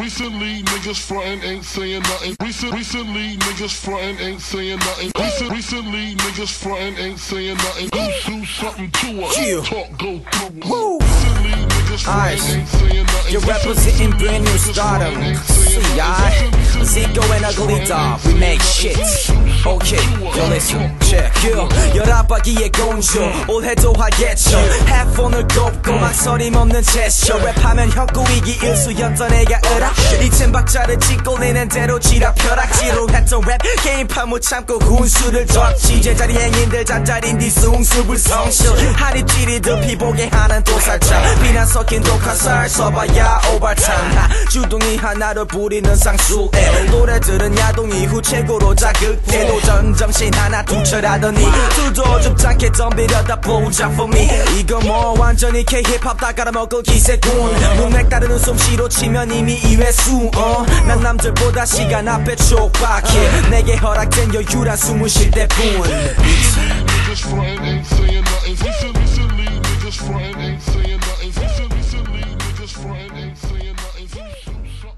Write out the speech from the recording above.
Recently, niggas frontin' ain't saying nothing. Recently, niggas frontin' ain't saying nothing. Recently, niggas frontin' ain't saying nothing. Do something to us. Talk go through. Woo! Recently, niggas frontin' ain't saying nothing. You're representing brand new stardom. See, Zico and Ugly Dog, we make shit. Okay, yo listen, check. 열한 바퀴의 공주, 올해도 하겠죠. 헤드폰을 꼽고 막서림 없는 제스처. 랩하면 혁구이기 일수연던 애가 으라. 이젠 박자를 찍고 내는 대로 지랄펴라. 지루했던 랩 게임판 못 참고 훈수를 뒀지. 제자리 행인들 잠자린 뒤 숭수불 성실. 한입 찌리듯 피보게 하는 도살자. 비난 섞인 독한 살 써봐야 오발탄. 주둥이 하나를 부리는 상수에 노래들은 야동 이후 최고로 자극해. 도전 정신 하나 두철하더니 두도 줍잖게 덤비려다 보자 for me. 이거 뭐 완전히 K-힙합 다 깔아먹을 기세군. 문맥 따르는 솜씨로 치면 이미 2회수. 난 남들보다 시간 앞에 촉박해. 내게 허락된 여유란 숨을 쉴 때뿐. Niggas frontin' ain't saying nothing. Recently, niggas frontin' ain't saying nothing. Recently, niggas frontin' ain't saying nothing.